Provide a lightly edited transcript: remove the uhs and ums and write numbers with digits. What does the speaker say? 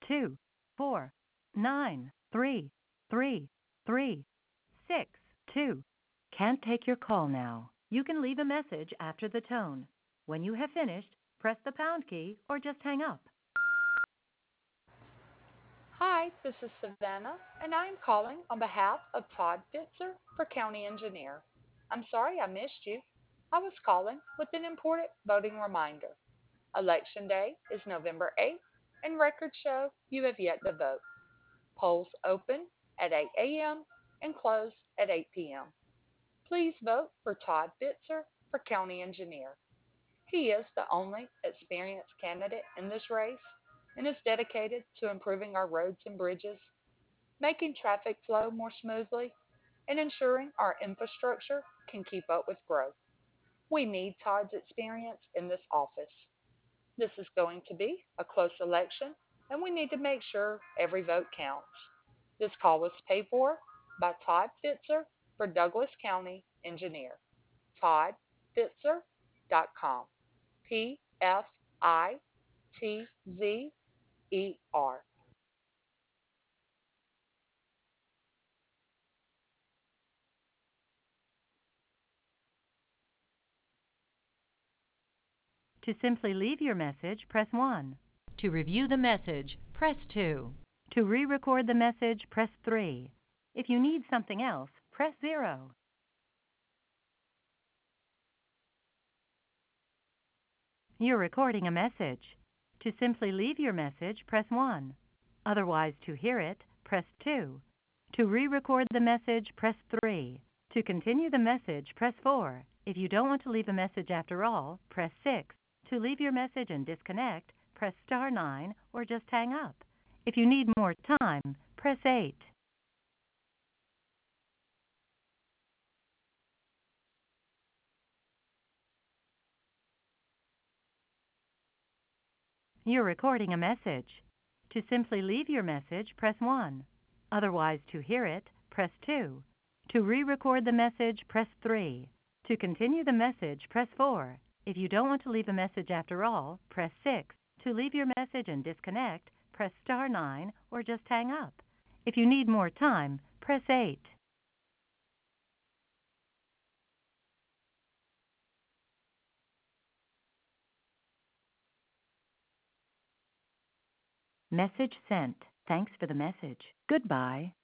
2, 4, 9, 3, 3, 6, 2. Can't take your call now. You can leave a message after the tone. When you have finished, press the pound key or just hang up. Hi, this is Savannah, and I am calling on behalf of Todd Fitzer for County Engineer. I'm sorry I missed you. I was calling with an important voting reminder. Election Day is November 8th, and records show you have yet to vote. Polls open at 8 a.m. and close at 8 p.m. Please vote for Todd Fitzer for County Engineer. He is the only experienced candidate in this race and is dedicated to improving our roads and bridges, making traffic flow more smoothly, and ensuring our infrastructure can keep up with growth. We need Todd's experience in this office. This is going to be a close election, and we need to make sure every vote counts. This call was paid for by Todd Fitzer for Douglas County Engineer. ToddFitzer.com. Fitzer. To simply leave your message, press 1. To review the message, press 2. To re-record the message, press 3. If you need something else, press 0. You're recording a message. To simply leave your message, press 1. Otherwise, to hear it, press 2. To re-record the message, press 3. To continue the message, press 4. If you don't want to leave a message after all, press 6. To leave your message and disconnect, press star 9 or just hang up. If you need more time, press 8. You're recording a message. To simply leave your message, press 1. Otherwise, to hear it, press 2. To re-record the message, press 3. To continue the message, press 4. If you don't want to leave a message after all, press 6. To leave your message and disconnect, press star 9 or just hang up. If you need more time, press 8. Message sent. Thanks for the message. Goodbye.